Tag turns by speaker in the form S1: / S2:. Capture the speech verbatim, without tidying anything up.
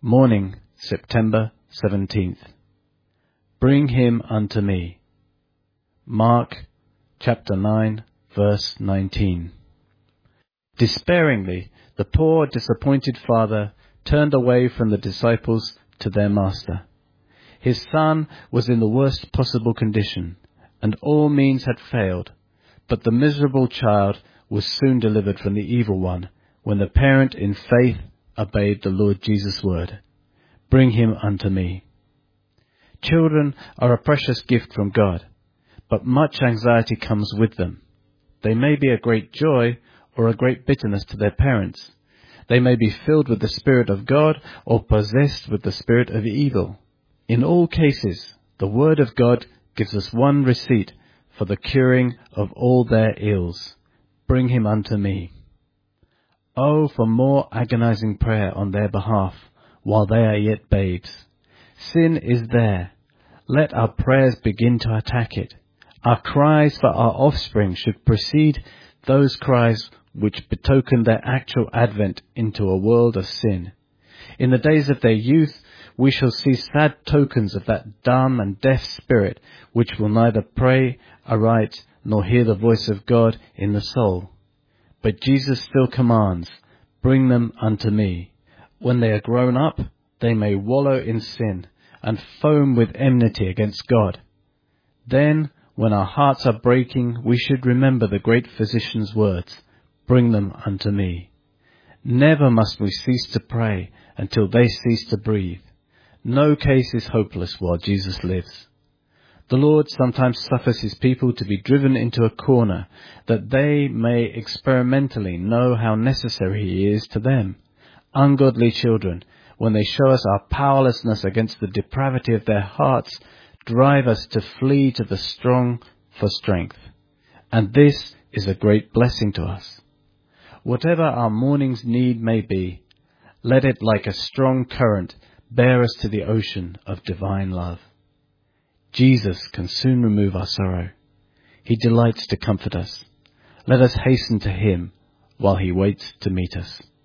S1: Morning, September seventeenth. Bring him unto me. Mark chapter nine, verse nineteen. Despairingly, the poor, disappointed father turned away from the disciples to their master. His son was in the worst possible condition, and all means had failed, but the miserable child was soon delivered from the evil one, when the parent in faith obeyed the Lord Jesus' word. Bring him unto me. Children are a precious gift from God, but much anxiety comes with them. They may be a great joy or a great bitterness to their parents. They may be filled with the Spirit of God or possessed with the spirit of evil. In all cases, the Word of God gives us one receipt for the curing of all their ills. Bring him unto me. Oh, for more agonizing prayer on their behalf while they are yet babes. Sin is there. Let our prayers begin to attack it. Our cries for our offspring should precede those cries which betoken their actual advent into a world of sin. In the days of their youth, we shall see sad tokens of that dumb and deaf spirit which will neither pray aright nor hear the voice of God in the soul. But Jesus still commands, bring them unto me. When they are grown up, they may wallow in sin and foam with enmity against God. Then, when our hearts are breaking, we should remember the great physician's words, bring them unto me. Never must we cease to pray until they cease to breathe. No case is hopeless while Jesus lives. The Lord sometimes suffers his people to be driven into a corner, that they may experimentally know how necessary he is to them. Ungodly children, when they show us our powerlessness against the depravity of their hearts, drive us to flee to the strong for strength. And this is a great blessing to us. Whatever our morning's need may be, let it like a strong current bear us to the ocean of divine love. Jesus can soon remove our sorrow. He delights to comfort us. Let us hasten to him while he waits to meet us.